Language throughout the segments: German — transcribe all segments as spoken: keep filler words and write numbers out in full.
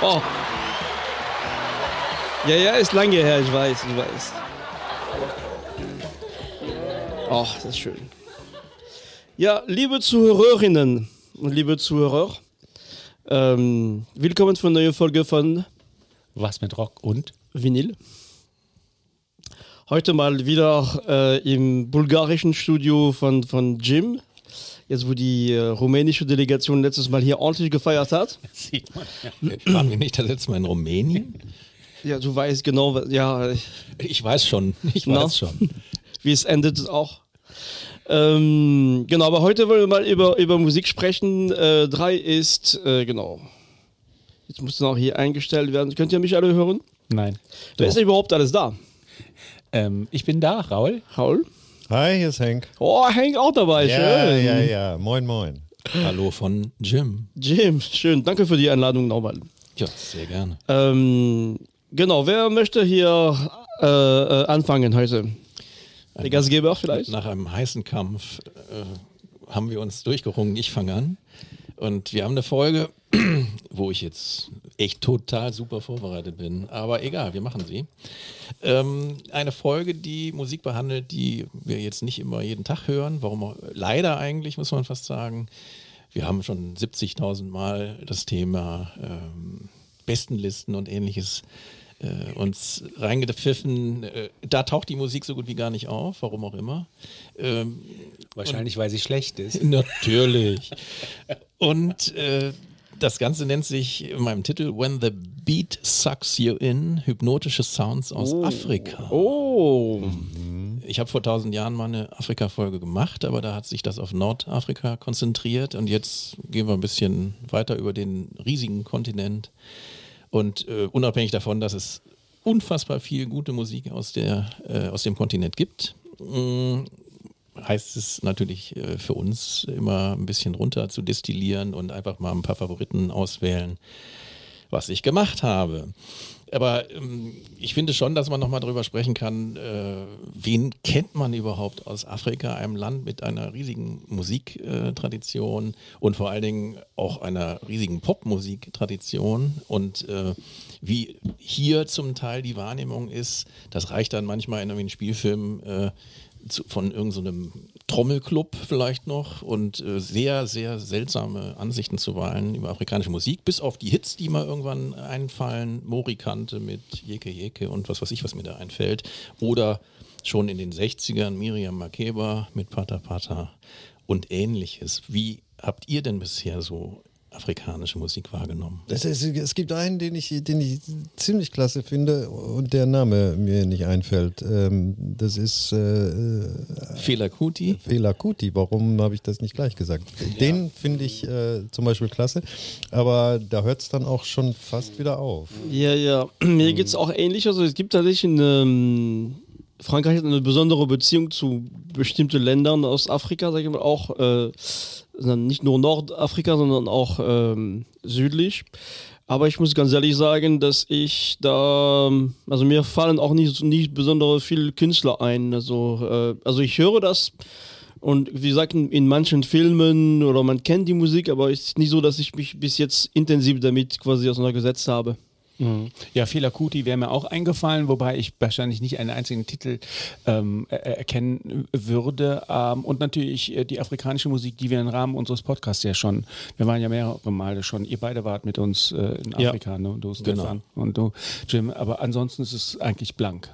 Oh. Ja, ja, ist lange her, ich weiß, ich weiß. Ach, das ist schön. Ja, liebe Zuhörerinnen und liebe Zuhörer, ähm, willkommen für eine neue Folge von Was mit Rock und Vinyl. Heute mal wieder äh, im bulgarischen Studio von, von Jim. Jetzt, wo die äh, rumänische Delegation letztes Mal hier ordentlich gefeiert hat. sieht man ja. Waren wir nicht das letzte Mal in Rumänien? Ja, du weißt genau, ja. Ich weiß schon, ich weiß Na, schon. Wie es endet auch. Ähm, genau, aber heute wollen wir mal über, über Musik sprechen. Äh, drei ist, äh, genau. Jetzt muss noch hier eingestellt werden. Könnt ihr mich alle hören? Nein. Wer ist denn überhaupt alles da? Ähm, ich bin da, Raul. Raul? Hi, hier ist Henk. Oh, Henk auch dabei. Ja, schön. ja, ja. Moin, moin. Hallo von Jim. Jim, schön. Danke für die Einladung nochmal. Ja, sehr gerne. Ähm, genau, wer möchte hier äh, äh, anfangen heute? Der Gastgeber vielleicht? Nach einem heißen Kampf äh, haben wir uns durchgerungen. Ich fange an. Und wir haben eine Folge, wo ich jetzt echt total super vorbereitet bin. Aber egal, wir machen sie. Ähm, eine Folge, die Musik behandelt, die wir jetzt nicht immer jeden Tag hören. Warum auch, leider eigentlich, muss man fast sagen. Wir haben schon siebzigtausend Mal das Thema ähm, Bestenlisten und ähnliches äh, uns reingepfiffen. Äh, da taucht die Musik so gut wie gar nicht auf, warum auch immer. Ähm, Wahrscheinlich, weil sie schlecht ist. Natürlich. Und äh, das Ganze nennt sich in meinem Titel When the Beat Sucks You In, hypnotische Sounds aus Oh. Afrika. Oh. Ich habe vor tausend Jahren mal eine Afrika-Folge gemacht, aber da hat sich das auf Nordafrika konzentriert und jetzt gehen wir ein bisschen weiter über den riesigen Kontinent und äh, unabhängig davon, dass es unfassbar viel gute Musik aus, der, äh, aus dem Kontinent gibt, mh, heißt es natürlich äh, für uns immer ein bisschen runter zu destillieren und einfach mal ein paar Favoriten auswählen, was ich gemacht habe. Aber ähm, ich finde schon, dass man nochmal drüber sprechen kann, äh, wen kennt man überhaupt aus Afrika, einem Land mit einer riesigen Musiktradition äh, und vor allen Dingen auch einer riesigen Popmusiktradition und äh, wie hier zum Teil die Wahrnehmung ist, das reicht dann manchmal in einem Spielfilm äh, zu, von irgendeinem so Trommelclub vielleicht noch und äh, sehr, sehr seltsame Ansichten zu Wahlen über afrikanische Musik, bis auf die Hits, die mal irgendwann einfallen, Morikante mit Jeke Jeke und was weiß ich, was mir da einfällt, oder schon in den sechzigern Miriam Makeba mit Pata Pata und ähnliches. Wie habt ihr denn bisher so afrikanische Musik wahrgenommen? Es, es, es gibt einen, den ich, den ich ziemlich klasse finde und der Name mir nicht einfällt. Ähm, das ist äh, Fela Kuti. Fela Kuti. Warum habe ich das nicht gleich gesagt? Den ja. finde ich äh, zum Beispiel klasse, aber da hört es dann auch schon fast wieder auf. Ja, ja. Mir geht es auch ähnlich. Also es gibt tatsächlich eine... Frankreich hat eine besondere Beziehung zu bestimmten Ländern aus Afrika, sage ich mal, auch äh, nicht nur Nordafrika, sondern auch ähm, südlich. Aber ich muss ganz ehrlich sagen, dass ich da, also mir fallen auch nicht, nicht besonders viele Künstler ein. Also, äh, also ich höre das und wie gesagt, in manchen Filmen oder man kennt die Musik, aber es ist nicht so, dass ich mich bis jetzt intensiv damit quasi auseinandergesetzt habe. Ja, Fela Kuti wäre mir auch eingefallen, wobei ich wahrscheinlich nicht einen einzigen Titel ähm, er erkennen würde. Ähm, und natürlich äh, die afrikanische Musik, die wir im Rahmen unseres Podcasts ja schon, wir waren ja mehrere Male schon, ihr beide wart mit uns äh, in Afrika, ja. Ne? Du, Stefan, genau. Und du, Jim, aber ansonsten ist es eigentlich blank.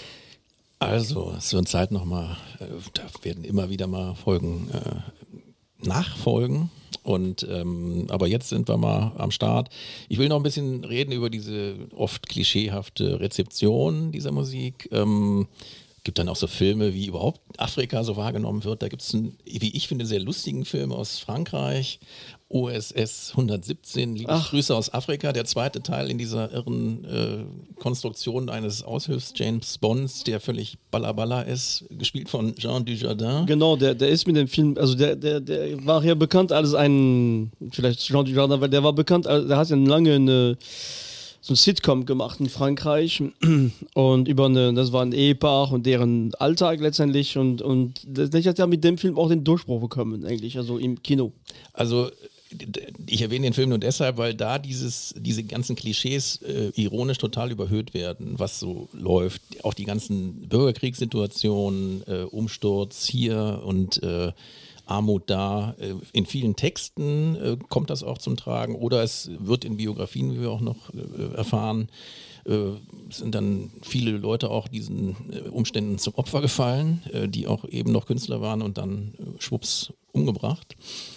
Also, es wird Zeit nochmal, äh, da werden immer wieder mal Folgen äh, nachfolgen. Und ähm, aber jetzt sind wir mal am Start. Ich will noch ein bisschen reden über diese oft klischeehafte Rezeption dieser Musik. Ähm, gibt dann auch so Filme, wie überhaupt Afrika so wahrgenommen wird. Da gibt es einen, wie ich finde, sehr lustigen Film aus Frankreich, O S S hundertsiebzehn, liebe Ach. Grüße aus Afrika, der zweite Teil in dieser irren äh, Konstruktion eines Aushilfs James Bonds, der völlig ballaballa ist, gespielt von Jean Dujardin. Genau, der, der ist mit dem Film, also der, der, der war ja bekannt als ein, vielleicht Jean Dujardin, weil der war bekannt, der hat ja lange eine so ein Sitcom gemacht in Frankreich und über eine, das war ein Ehepaar und deren Alltag letztendlich und, und das hat ja mit dem Film auch den Durchbruch bekommen eigentlich, also im Kino. Also ich erwähne den Film nur deshalb, weil da dieses, diese ganzen Klischees äh, ironisch total überhöht werden, was so läuft. Auch die ganzen Bürgerkriegssituationen, äh, Umsturz hier und äh, Armut da. Äh, in vielen Texten äh, kommt das auch zum Tragen oder es wird in Biografien, wie wir auch noch äh, erfahren, äh, sind dann viele Leute auch diesen äh, Umständen zum Opfer gefallen, äh, die auch eben noch Künstler waren und dann äh, schwupps umgebracht.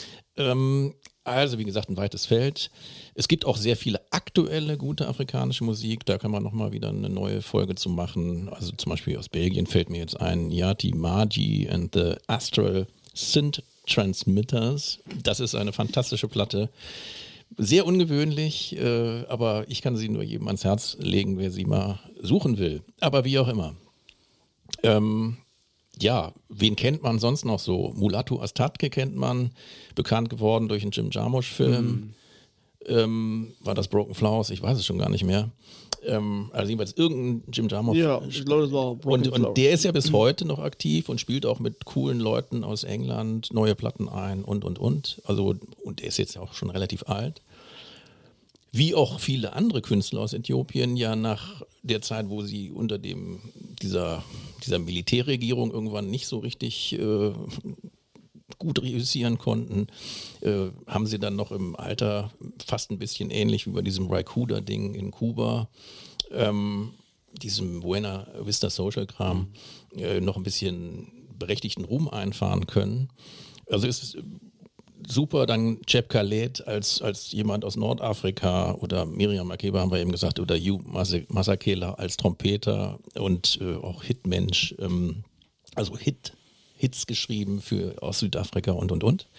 Ähm, Also, wie gesagt, ein weites Feld. Es gibt auch sehr viele aktuelle, gute afrikanische Musik. Da kann man nochmal wieder eine neue Folge zu machen. Also zum Beispiel aus Belgien fällt mir jetzt ein Yati Maji and the Astral Synth Transmitters. Das ist eine fantastische Platte. Sehr ungewöhnlich, äh, aber ich kann sie nur jedem ans Herz legen, wer sie mal suchen will. Aber wie auch immer. Ähm... Ja, wen kennt man sonst noch so? Mulatu Astatke kennt man, bekannt geworden durch einen Jim Jarmusch-Film. Mhm. Ähm, war das Broken Flowers? Ich weiß es schon gar nicht mehr. Ähm, also jedenfalls irgendein Jim Jarmusch. Ja, ich glaube, das war Broken und, Flowers. Und der ist ja bis heute noch aktiv und spielt auch mit coolen Leuten aus England neue Platten ein und, und, und. Also, und der ist jetzt auch schon relativ alt. Wie auch viele andere Künstler aus Äthiopien ja nach der Zeit, wo sie unter dem dieser, dieser Militärregierung irgendwann nicht so richtig äh, gut reüssieren konnten, äh, haben sie dann noch im Alter fast ein bisschen ähnlich wie bei diesem Raikuda-Ding in Kuba, ähm, diesem Buena Vista Social-Kram, äh, noch ein bisschen berechtigten Ruhm einfahren können. Also es ist super, dann Jeb Khaled als, als jemand aus Nordafrika oder Miriam Makeba haben wir eben gesagt, oder Hugh Masakela als Trompeter und äh, auch Hitmensch, ähm, also Hit, Hits geschrieben für aus Südafrika und und und.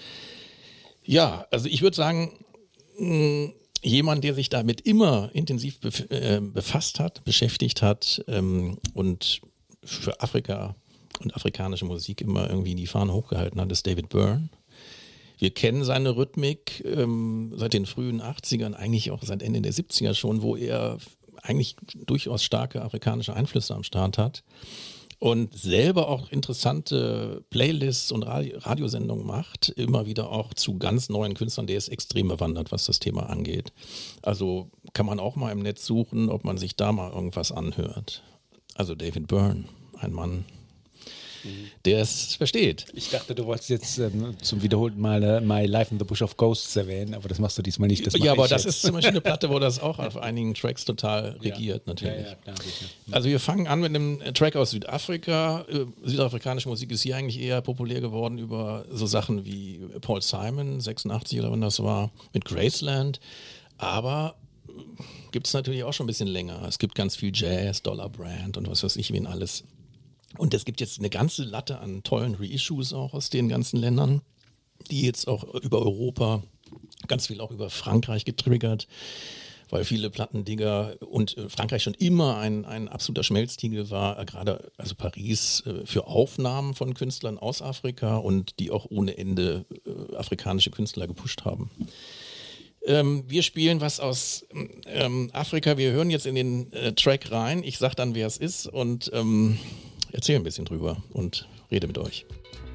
Ja, also ich würde sagen, mh, jemand, der sich damit immer intensiv bef- äh, befasst hat, beschäftigt hat ähm, und für Afrika und afrikanische Musik immer irgendwie die Fahne hochgehalten hat, ist David Byrne. Wir kennen seine Rhythmik ähm, seit den frühen achtzigern, eigentlich auch seit Ende der siebziger schon, wo er eigentlich durchaus starke afrikanische Einflüsse am Start hat und selber auch interessante Playlists und Radio- Radiosendungen macht, immer wieder auch zu ganz neuen Künstlern, der ist extrem bewandert, was das Thema angeht. Also kann man auch mal im Netz suchen, ob man sich da mal irgendwas anhört. Also David Byrne, ein Mann, der es versteht. Ich dachte, du wolltest jetzt ähm, zum wiederholten Mal My Life in the Bush of Ghosts erwähnen, aber das machst du diesmal nicht. Das ja, aber das jetzt. ist zum Beispiel eine Platte, wo das auch auf einigen Tracks total regiert, ja. natürlich. Ja, ja, klar, also wir fangen an mit einem Track aus Südafrika. Äh, südafrikanische Musik ist hier eigentlich eher populär geworden über so Sachen wie Paul Simon, sechsundachtzig oder wann das war, mit Graceland. Aber gibt es natürlich auch schon ein bisschen länger. Es gibt ganz viel Jazz, Dollar Brand und was weiß ich, wen alles. Und es gibt jetzt eine ganze Latte an tollen Reissues auch aus den ganzen Ländern, die jetzt auch über Europa, ganz viel auch über Frankreich getriggert, weil viele Plattendigger und Frankreich schon immer ein, ein absoluter Schmelztiegel war, gerade also Paris für Aufnahmen von Künstlern aus Afrika und die auch ohne Ende äh, afrikanische Künstler gepusht haben. Ähm, wir spielen was aus ähm, Afrika, wir hören jetzt in den äh, Track rein, ich sag dann, wer es ist und ähm, erzähle ein bisschen drüber und rede mit euch.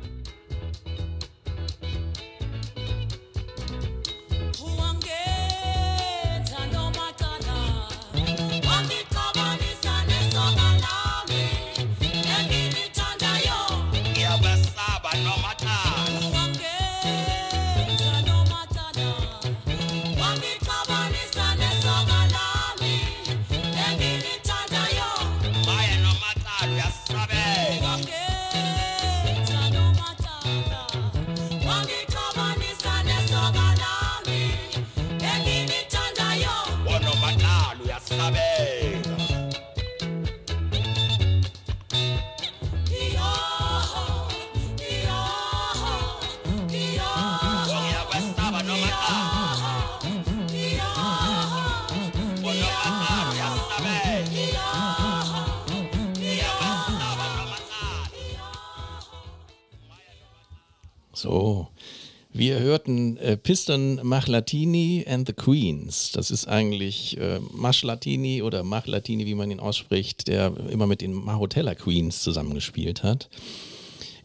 So, wir hörten äh, Piston Machlatini and the Queens. Das ist eigentlich äh, Machlatini oder Machlatini, wie man ihn ausspricht, der immer mit den Mahotella Queens zusammengespielt hat.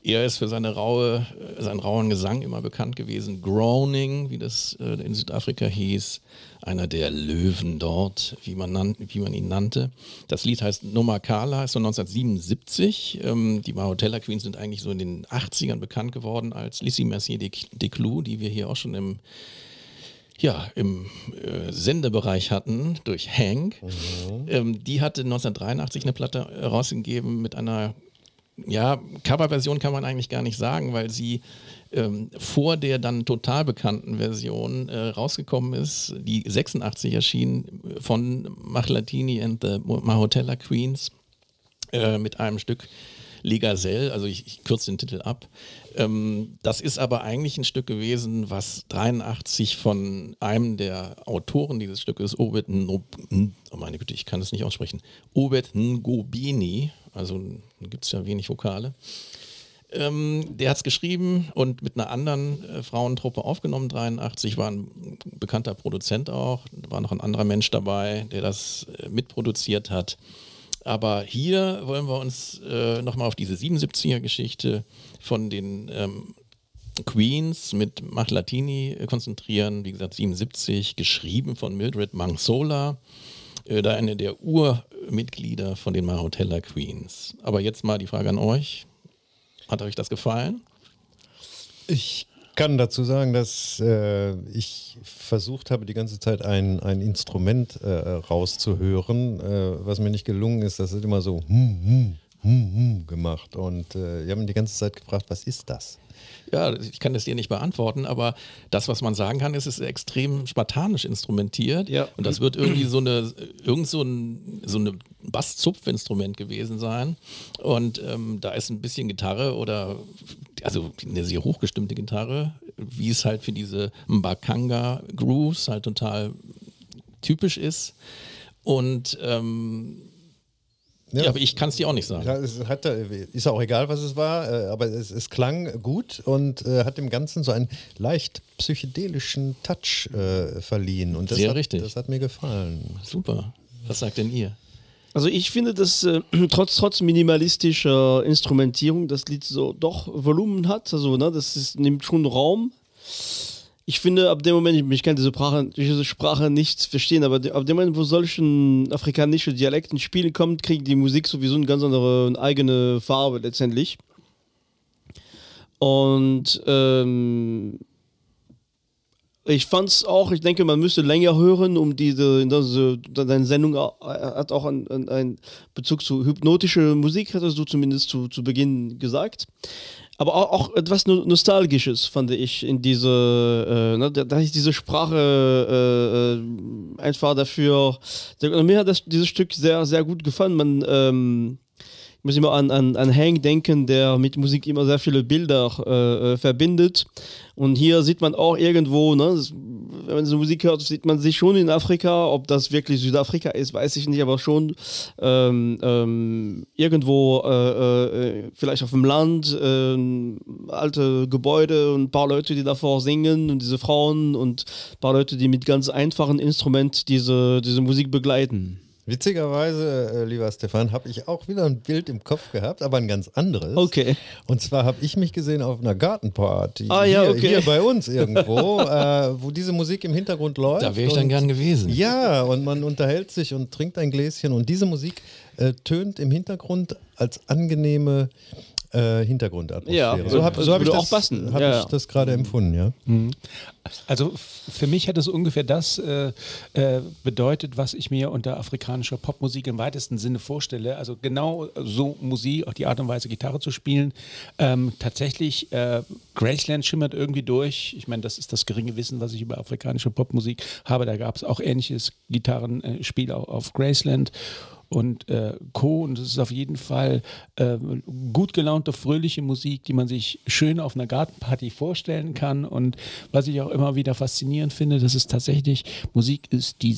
Er ist für seine raue, seinen rauen Gesang immer bekannt gewesen. Groaning, wie das äh, in Südafrika hieß, einer der Löwen dort, wie man, nan- wie man ihn nannte. Das Lied heißt Nomakala, ist so neunzehnhundertsiebenundsiebzig. Ähm, die Mahotella Queens sind eigentlich so in den achtzigern bekannt geworden als Lissy Mercier de, de Clou, die wir hier auch schon im Ja, im äh, Sendebereich hatten durch Hank. Mhm. Ähm, die hatte neunzehnhundertdreiundachtzig eine Platte rausgegeben mit einer, ja, Coverversion kann man eigentlich gar nicht sagen, weil sie ähm, vor der dann total bekannten Version äh, rausgekommen ist, die sechsundachtzig erschien von Machlatini and the Mahotella Queens äh, mit einem Stück Le Gazelle, also ich, ich kürze den Titel ab. Ähm, das ist aber eigentlich ein Stück gewesen, was dreiundachtzig von einem der Autoren dieses Stückes, Obed Ngob, oh meine Güte, ich kann das nicht aussprechen, Obed Ngobeni, also gibt es ja wenig Vokale, ähm, der hat es geschrieben und mit einer anderen äh, Frauentruppe aufgenommen, dreiundachtzig, war ein bekannter Produzent auch, war noch ein anderer Mensch dabei, der das äh, mitproduziert hat. Aber hier wollen wir uns äh, nochmal auf diese siebenundsiebziger-Geschichte von den ähm, Queens mit Machlatini äh, konzentrieren. Wie gesagt, siebenundsiebzig, geschrieben von Mildred Mangsola, äh, da eine der Urmitglieder von den Mahotella Queens. Aber jetzt mal die Frage an euch. Hat euch das gefallen? Ich kann dazu sagen, dass äh, ich versucht habe, die ganze Zeit ein, ein Instrument äh, rauszuhören. Äh, was mir nicht gelungen ist, das ist immer so hm, hm, hm, hm gemacht. Und äh, ich habe mich die ganze Zeit gefragt, was ist das? Ja, ich kann das dir nicht beantworten, aber das, was man sagen kann, ist, es ist extrem spartanisch instrumentiert. Ja. Und das wird irgendwie so eine, irgend so ein, so eine Basszupfinstrument gewesen sein. Und ähm, da ist ein bisschen Gitarre oder, also eine sehr hochgestimmte Gitarre, wie es halt für diese Mbakanga-Grooves halt total typisch ist. Und ähm, Ja, ja, aber ich kann es dir auch nicht sagen. Ja, es hat, ist auch egal, was es war, aber es, es klang gut und äh, hat dem Ganzen so einen leicht psychedelischen Touch äh, verliehen. Und das Sehr hat, richtig. Das hat mir gefallen. Super. Was sagt denn ihr? Also ich finde, dass äh, trotz, trotz minimalistischer Instrumentierung das Lied so doch Volumen hat. Also, ne, das ist, nimmt schon Raum. Ich finde, ab dem Moment, ich kann diese Sprache, diese Sprache nicht verstehen, aber ab dem Moment, wo solchen afrikanischen Dialekten Spielen kommt, kriegt die Musik sowieso eine ganz andere, eine eigene Farbe letztendlich. Und ähm, ich fand es auch, ich denke, man müsste länger hören, um diese, diese deine Sendung hat auch einen, einen Bezug zu hypnotischer Musik, hattest du zumindest zu, zu Beginn gesagt. Aber auch, auch etwas Nostalgisches fand ich in diese, äh, ne, da, da ist diese Sprache äh, einfach dafür, mir hat das, dieses Stück sehr, sehr gut gefallen. Man, ähm, ich muss immer an, an, an Hank denken, der mit Musik immer sehr viele Bilder äh, verbindet. Und hier sieht man auch irgendwo, ne, wenn man so Musik hört, sieht man sich schon in Afrika. Ob das wirklich Südafrika ist, weiß ich nicht, aber schon ähm, ähm, irgendwo äh, äh, vielleicht auf dem Land, äh, alte Gebäude und ein paar Leute, die davor singen und diese Frauen und ein paar Leute, die mit ganz einfachen Instrument diese, diese Musik begleiten. Witzigerweise, äh, lieber Stefan, habe ich auch wieder ein Bild im Kopf gehabt, aber ein ganz anderes. Okay. Und zwar habe ich mich gesehen auf einer Gartenparty. Ah, ja, hier, okay. hier bei uns irgendwo, äh, wo diese Musik im Hintergrund läuft. Da wäre ich dann gern gewesen. Ja, und man unterhält sich und trinkt ein Gläschen und diese Musik äh, tönt im Hintergrund als angenehme äh, Hintergrundatmosphäre. Ja, so habe so hab ich, würde das, auch passen. hab Ja, ich ja. das gerade empfunden, ja. Also f- für mich hat es ungefähr das äh, äh, bedeutet, was ich mir unter afrikanischer Popmusik im weitesten Sinne vorstelle. Also genau so Musik, auch die Art und Weise Gitarre zu spielen. Ähm, tatsächlich, äh, Graceland schimmert irgendwie durch. Ich meine, das ist das geringe Wissen, was ich über afrikanische Popmusik habe. Da gab es auch ähnliches Gitarrenspiel auf, auf Graceland und äh, Co. Und es ist auf jeden Fall äh, gut gelaunte, fröhliche Musik, die man sich schön auf einer Gartenparty vorstellen kann. Und was ich auch immer wieder faszinierend finde, dass es tatsächlich Musik ist, die sich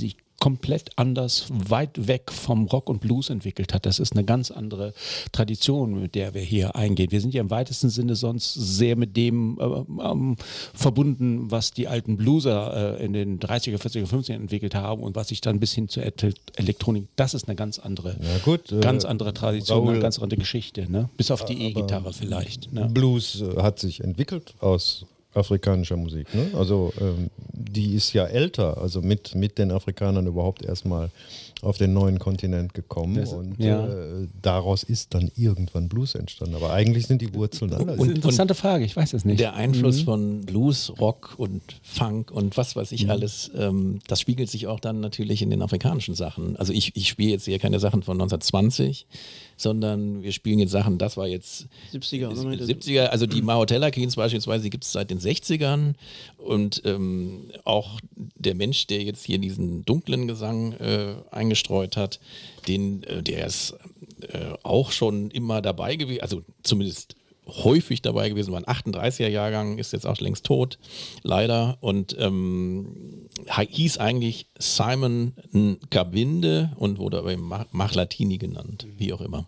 komplett anders, weit weg vom Rock und Blues entwickelt hat. Das ist eine ganz andere Tradition, mit der wir hier eingehen. Wir sind ja im weitesten Sinne sonst sehr mit dem äh, ähm, verbunden, was die alten Blueser äh, in den dreißiger, vierziger, fünfziger entwickelt haben und was sich dann bis hin zur Elektronik, das ist eine ganz andere, ja, gut, äh, ganz andere Tradition, Raul, eine ganz andere Geschichte, ne? Bis auf die E-Gitarre vielleicht. Ne? Blues äh, hat sich entwickelt aus afrikanischer Musik. Ne? Also ähm, die ist ja älter, also mit, mit den Afrikanern überhaupt erstmal auf den neuen Kontinent gekommen Das, und ja. äh, daraus ist dann irgendwann Blues entstanden. Aber eigentlich sind die Wurzeln anders. Und, interessante Frage, ich weiß es nicht. Der Einfluss mhm. von Blues, Rock und Funk und was weiß ich mhm. alles, ähm, das spiegelt sich auch dann natürlich in den afrikanischen Sachen. Also ich, ich spiele jetzt hier keine Sachen von neunzehnhundertzwanzig, sondern wir spielen jetzt Sachen, das war jetzt siebziger, ne? siebziger, also die Mahotella Queens beispielsweise, die gibt es seit den sechzigern und ähm, auch der Mensch, der jetzt hier diesen dunklen Gesang äh, eingestreut hat, den, äh, der ist äh, auch schon immer dabei gewesen, also zumindest häufig dabei gewesen, war ein achtunddreißiger Jahrgang, ist jetzt auch längst tot, leider, und ähm, hieß eigentlich Simon Kabinde und wurde aber Machlatini genannt, wie auch immer.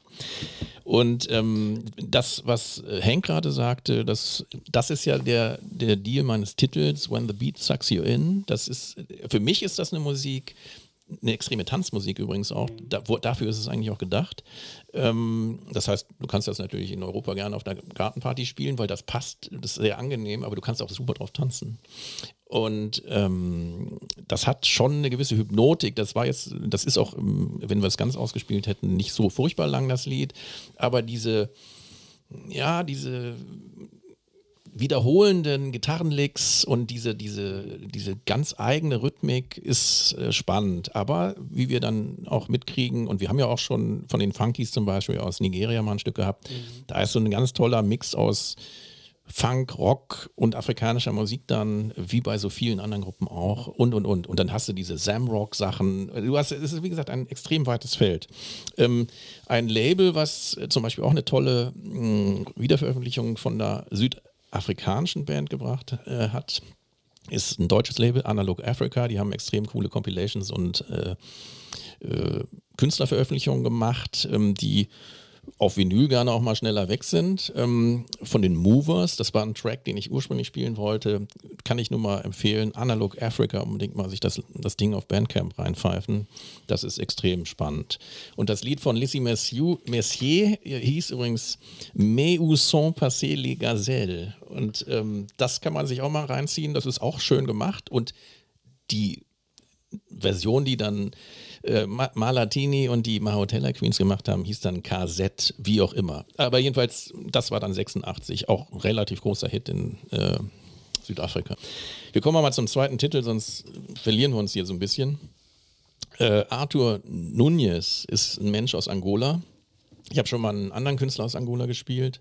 Und ähm, das, was Henk gerade sagte, das, das ist ja der, der Deal meines Titels, When the Beat Sucks You In. Das ist, für mich ist das eine Musik, eine extreme Tanzmusik übrigens auch, da, wo, dafür ist es eigentlich auch gedacht. Ähm, das heißt, du kannst das natürlich in Europa gerne auf einer Gartenparty spielen, weil das passt, das ist sehr angenehm, aber du kannst auch super drauf tanzen. Und ähm, das hat schon eine gewisse Hypnotik, das war jetzt, das ist auch, wenn wir es ganz ausgespielt hätten, nicht so furchtbar lang, das Lied, aber diese, ja, diese wiederholenden Gitarrenlicks und diese, diese, diese ganz eigene Rhythmik ist äh, spannend. Aber wie wir dann auch mitkriegen, und wir haben ja auch schon von den Funkies zum Beispiel aus Nigeria mal ein Stück gehabt, mhm. da ist so ein ganz toller Mix aus Funk, Rock und afrikanischer Musik dann, wie bei so vielen anderen Gruppen auch und, und, und. Und dann hast du diese Zamrock-Sachen. Du hast, es ist, wie gesagt, ein extrem weites Feld. Ähm, ein Label, was zum Beispiel auch eine tolle mh, Wiederveröffentlichung von der Süd afrikanischen Band gebracht äh, hat, ist ein deutsches Label, Analog Africa, die haben extrem coole Compilations und äh, äh, Künstlerveröffentlichungen gemacht, ähm, die auf Vinyl gerne auch mal schneller weg sind. Ähm, von den Movers, das war ein Track, den ich ursprünglich spielen wollte, kann ich nur mal empfehlen, Analog Africa, unbedingt mal sich das, das Ding auf Bandcamp reinpfeifen. Das ist extrem spannend. Und das Lied von Lissy Messier, Messier hieß übrigens Mais où sont passées les gazelles? Und ähm, das kann man sich auch mal reinziehen, das ist auch schön gemacht und die Version, die dann äh, Malatini und die Mahotella Queens gemacht haben, hieß dann K Z, wie auch immer. Aber jedenfalls, das war dann sechsundachtzig, auch ein relativ großer Hit in äh, Südafrika. Wir kommen mal zum zweiten Titel, sonst verlieren wir uns hier so ein bisschen. Äh, Arthur Nunes ist ein Mensch aus Angola. Ich habe schon mal einen anderen Künstler aus Angola gespielt,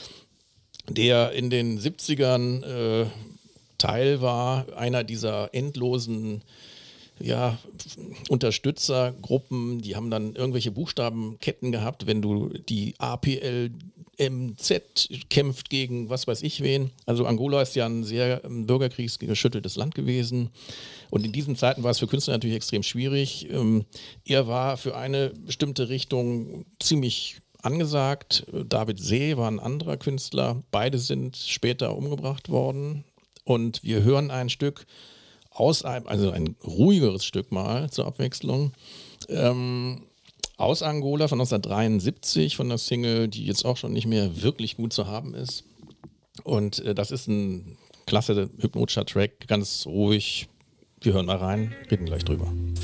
der in den siebzigern äh, Teil war einer dieser endlosen ja, Unterstützergruppen, die haben dann irgendwelche Buchstabenketten gehabt, wenn du die A P L M Z kämpft gegen was weiß ich wen. Also Angola ist ja ein sehr bürgerkriegsgeschütteltes Land gewesen und in diesen Zeiten war es für Künstler natürlich extrem schwierig. Ähm, er war für eine bestimmte Richtung ziemlich angesagt. David See war ein anderer Künstler. Beide sind später umgebracht worden und wir hören ein Stück aus einem, also ein ruhigeres Stück mal zur Abwechslung, ähm, aus Angola von neunzehnhundertdreiundsiebzig, von der Single, die jetzt auch schon nicht mehr wirklich gut zu haben ist. Und äh, das ist ein klasse hypnotischer Track, ganz ruhig. Wir hören mal rein, reden gleich drüber.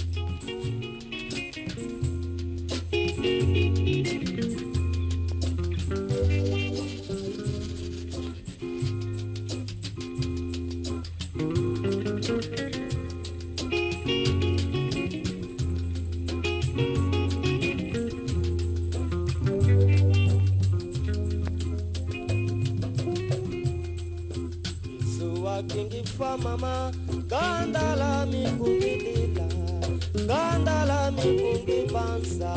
Mama, Gandala mi kungidila, Gandala mi kungibansa.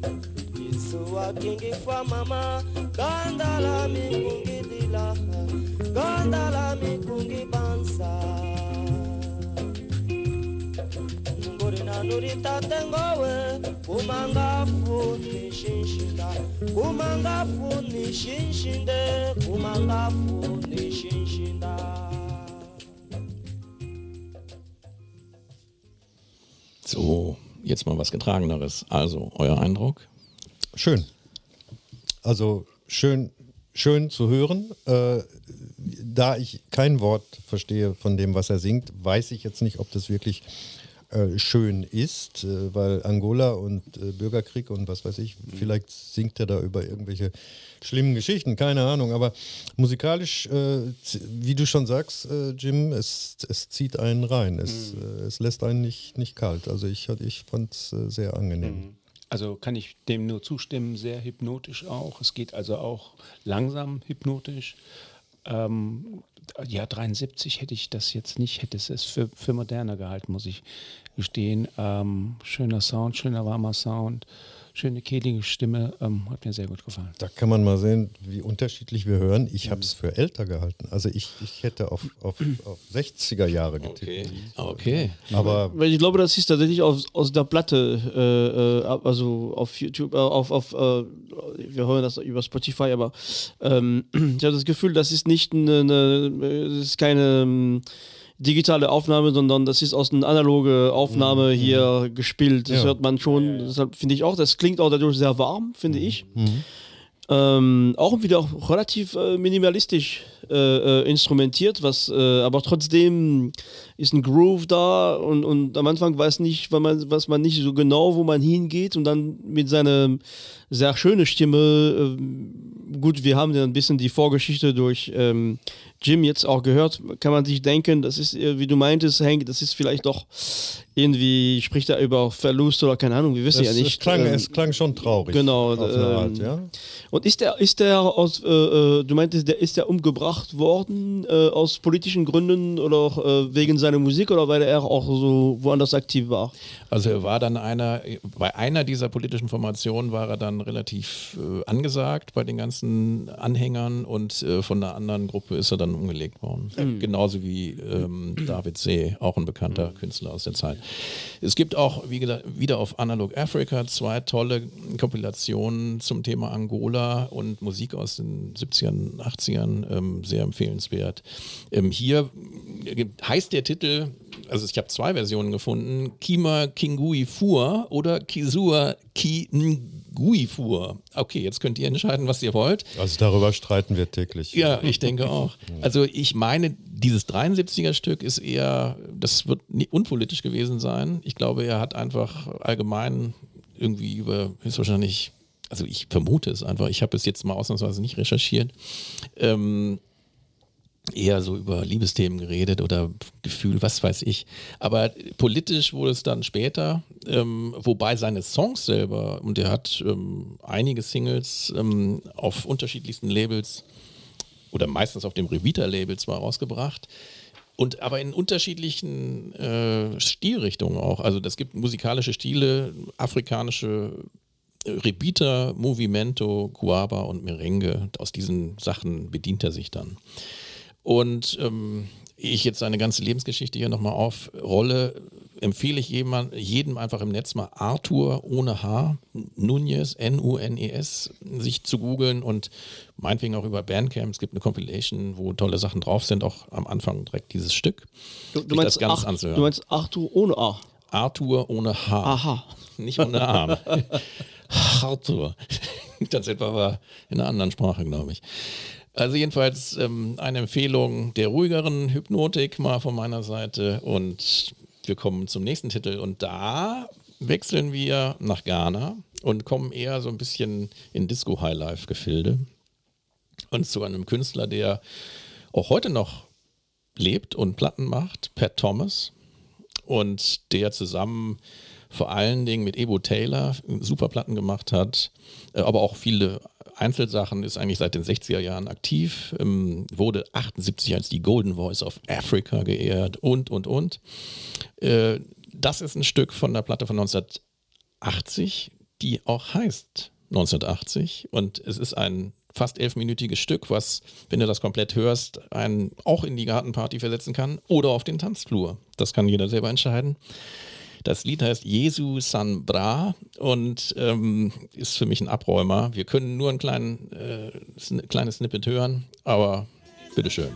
Isua kingi fa mama, Gandala mi kungidila, Gandala mikungi bansa Ngorina nurita tengowe Kumanga funi shinshinda Kumanga funi shinshinde Kumanga funi shinshinda So, jetzt mal was Getrageneres. Also, euer Eindruck? Schön. Also schön, schön zu hören. Äh, da ich kein Wort verstehe von dem, was er singt, weiß ich jetzt nicht, ob das wirklich äh, schön ist, äh, weil Angola und äh, Bürgerkrieg und was weiß ich, vielleicht singt er da über irgendwelche schlimmen Geschichten, keine Ahnung, aber musikalisch, äh, wie du schon sagst, äh, Jim, es, es zieht einen rein, es, mhm. äh, es lässt einen nicht, nicht kalt, also ich, ich fand es äh, sehr angenehm. Mhm. Also kann ich dem nur zustimmen, sehr hypnotisch auch, es geht also auch langsam hypnotisch. Ähm, ja, dreiundsiebzig hätte ich das jetzt nicht, hätte es für, für moderner gehalten, muss ich gestehen. Ähm, schöner Sound, schöner warmer Sound, schöne kehlige Stimme, ähm, hat mir sehr gut gefallen. Da kann man mal sehen, wie unterschiedlich wir hören. Ich habe es für älter gehalten. Also ich, ich hätte auf, auf, auf sechziger Jahre getippt. Okay. okay. Aber Weil ich glaube, das ist tatsächlich aus, aus der Platte, äh, also auf YouTube, äh, auf, auf äh, wir hören das über Spotify, aber ähm, ich habe das Gefühl, das ist nicht eine, eine das ist keine ähm, digitale Aufnahme, sondern das ist aus einer analoge Aufnahme mhm. hier gespielt. Das ja. hört man schon, ja, ja. deshalb finde ich auch, das klingt auch dadurch sehr warm, finde mhm. ich. Mhm. Ähm, auch wieder auch relativ äh, minimalistisch äh, äh, instrumentiert, was, äh, aber trotzdem ist ein Groove da und, und am Anfang weiß nicht, weil man, weiß man nicht so genau, wo man hingeht und dann mit seiner sehr schönen Stimme, äh, gut, wir haben ja ein bisschen die Vorgeschichte durch ähm, Jim jetzt auch gehört, kann man sich denken, das ist, wie du meintest, Hank, das ist vielleicht doch irgendwie, spricht er über Verlust oder keine Ahnung, wir wissen es, ja nicht. Es klang, ähm, es klang schon traurig. Genau. Auf eine Ähm, Art, ja? Und ist der, ist der aus, äh, du meintest, der ist der umgebracht worden äh, aus politischen Gründen oder äh, wegen seiner Musik oder weil er auch so woanders aktiv war? Also er war dann einer, bei einer dieser politischen Formationen war er dann relativ äh, angesagt bei den ganzen Anhängern und äh, von einer anderen Gruppe ist er dann umgelegt worden. Mhm. Genauso wie ähm, David See, auch ein bekannter mhm. Künstler aus der Zeit. Es gibt auch, wie gesagt, wieder auf Analog Africa zwei tolle Kompilationen zum Thema Angola und Musik aus den siebzigern, achtzigern, ähm, sehr empfehlenswert. Ähm, hier heißt der Titel, also ich habe zwei Versionen gefunden, Kima Kingui Fur oder Kizua Kingui Fur. Okay, jetzt könnt ihr entscheiden, was ihr wollt. Also darüber streiten wir täglich. Ja, ich denke auch. Also ich meine, dieses dreiundsiebziger Stück ist eher, das wird nicht unpolitisch gewesen sein. Ich glaube, er hat einfach allgemein irgendwie über, höchstwahrscheinlich, also ich vermute es einfach, ich habe es jetzt mal ausnahmsweise nicht recherchiert, ähm, eher so über Liebesthemen geredet oder Gefühl, was weiß ich. Aber politisch wurde es dann später, ähm, wobei seine Songs selber, und er hat ähm, einige Singles ähm, auf unterschiedlichsten Labels oder meistens auf dem Revita-Label zwar rausgebracht, und aber in unterschiedlichen äh, Stilrichtungen auch. Also es gibt musikalische Stile, afrikanische Rebita, Movimento, Guaba und Merengue. Aus diesen Sachen bedient er sich dann. Und ähm, ich jetzt seine ganze Lebensgeschichte hier nochmal aufrolle, empfehle ich jemand, jedem einfach im Netz mal Arthur ohne H, Núñez, N U N E S, sich zu googeln und meinetwegen auch über Bandcamp. Es gibt eine Compilation, wo tolle Sachen drauf sind, auch am Anfang direkt dieses Stück. Du, du, meinst, das ganz Ach, anzuhören. du meinst Arthur ohne A? Arthur ohne H. Aha. Nicht ohne A. Arthur. Das etwa war in einer anderen Sprache, glaube ich. Also jedenfalls ähm, eine Empfehlung der ruhigeren Hypnotik mal von meiner Seite und wir kommen zum nächsten Titel und da wechseln wir nach Ghana und kommen eher so ein bisschen in Disco-Highlife-Gefilde und zu einem Künstler, der auch heute noch lebt und Platten macht, Pat Thomas, und der zusammen vor allen Dingen mit Ebo Taylor super Platten gemacht hat, aber auch viele Einzelsachen, ist eigentlich seit den sechziger Jahren aktiv, ähm, wurde achtundsiebzig als die Golden Voice of Africa geehrt und, und, und. Äh, das ist ein Stück von der Platte von neunzehnhundertachtzig, die auch heißt neunzehnhundertachtzig und es ist ein fast elfminütiges Stück, was, wenn du das komplett hörst, einen auch in die Gartenparty versetzen kann oder auf den Tanzflur. Das kann jeder selber entscheiden. Das Lied heißt Jesu San Bra und ähm, ist für mich ein Abräumer. Wir können nur ein kleinen, äh, ein kleines Snippet hören, aber bitteschön.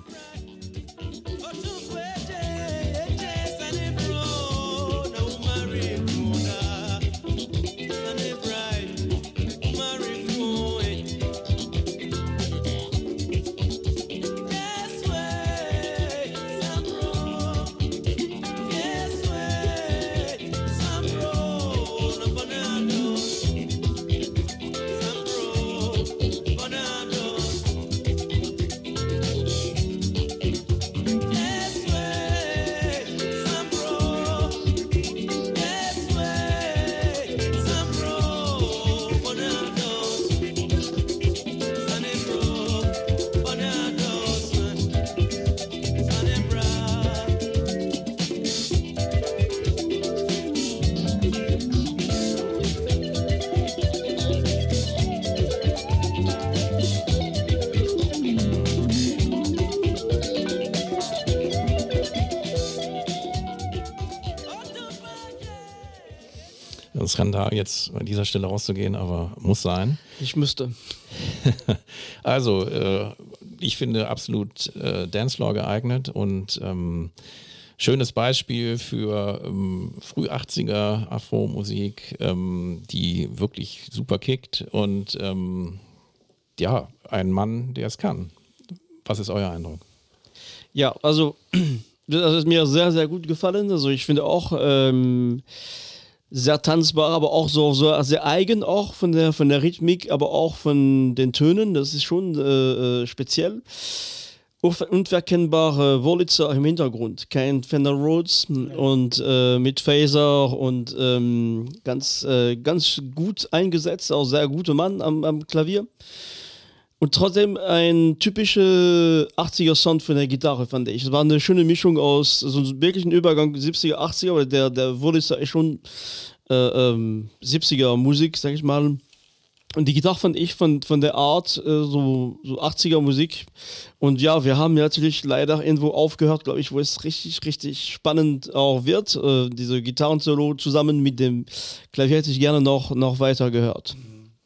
Skandal jetzt an dieser Stelle rauszugehen, aber muss sein. Ich müsste. Also, äh, ich finde absolut äh, Dancefloor geeignet und ähm, schönes Beispiel für ähm, Früh-achtziger Afro-Musik, ähm, die wirklich super kickt und ähm, ja, ein Mann, der es kann. Was ist euer Eindruck? Ja, also das ist mir sehr, sehr gut gefallen. Also ich finde auch ähm, sehr tanzbar, aber auch so, so sehr eigen auch von der, von der Rhythmik, aber auch von den Tönen. Das ist schon äh, speziell. Unverkennbare Wurlitzer im Hintergrund. Kein Fender Rhodes und äh, mit Phaser und ähm, ganz, äh, ganz gut eingesetzt, auch sehr guter Mann am, am Klavier. Und trotzdem ein typischer achtziger Sound von der Gitarre, fand ich. Es war eine schöne Mischung aus, so also wirklich ein Übergang siebziger, achtziger, weil der, der Wurlitzer ist schon äh, ähm, siebziger Musik, sag ich mal. Und die Gitarre fand ich von, von der Art äh, so, so achtziger Musik. Und ja, wir haben natürlich leider irgendwo aufgehört, glaube ich, wo es richtig, richtig spannend auch wird. Äh, diese Gitarrensolo zusammen mit dem Klavier hätte ich gerne noch, noch weiter gehört.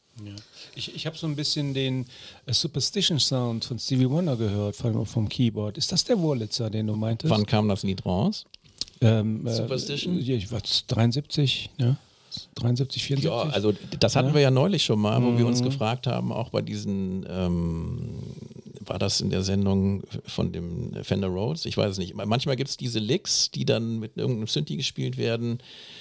Ich, ich habe so ein bisschen den äh, Superstition Sound von Stevie Wonder gehört vom, vom Keyboard. Ist das der Wurlitzer, den du meintest? Wann kam das Lied raus? Ähm, Superstition? Äh, ja, ich war dreiundsiebzig, ja. dreiundsiebzig, vierundsiebzig. Ja, also das hatten ja. wir ja neulich schon mal, wo mhm. wir uns gefragt haben, auch bei diesen, ähm, war das in der Sendung von dem Fender Rhodes? Ich weiß es nicht. Manchmal gibt es diese Licks, die dann mit irgendeinem Synthi gespielt werden,